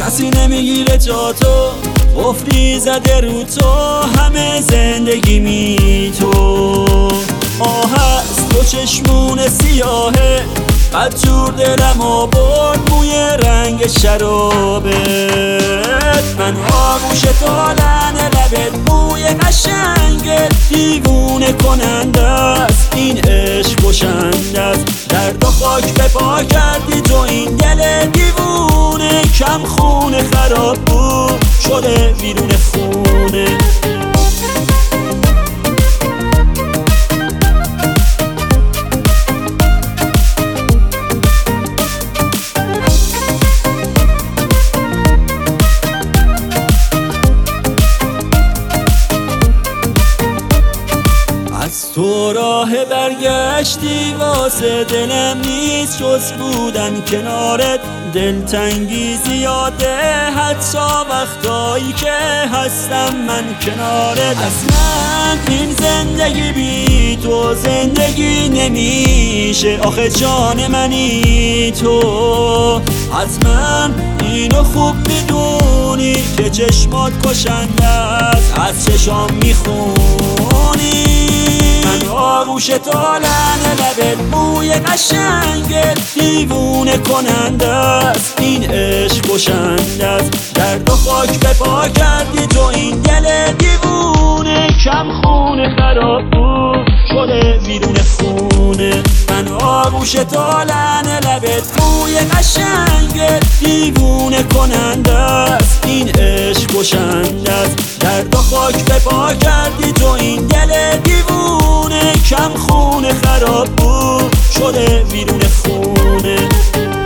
کسی نمیگیره جا تو، قفلی زده رو تو، همه زندگی می تو. آه هست تو چشمون سیاهه، بدجور دلم برد موی رنگ شرابت. من آغوش تالن لبت، موی قشنگت دیوونه کننده است، این عشق کشنده است. درد و خاک به پا کردی تو این دل دیوونه، کم خونه خراب بود شده ویرون خونه. از تو راه برگشتی واسه دلم نیست جز بودن کنارت. دلتنگی زیاده حتی وقتایی که هستم من کنارت. از من این زندگی بی تو زندگی نمیشه، آخه جان منی تو. از من اینو خوب میدونی که چشمات کشنده است، از چشام میخونی. من آغوش تالن لبت، موی قشنگت دیوونه کننده است، این عشق کشنده است. درد و خاک به پا کردی تو این دل دیوونه، کم خونه خراب بود شده ویرون خونه. من آغوش تالن لبت، موی قشنگت دیوونه کننده است، این عشق کشنده است. درد و خاک به پا کردی تو این دل دیوونه، کم خونه خراب بود شده ویرون خونه.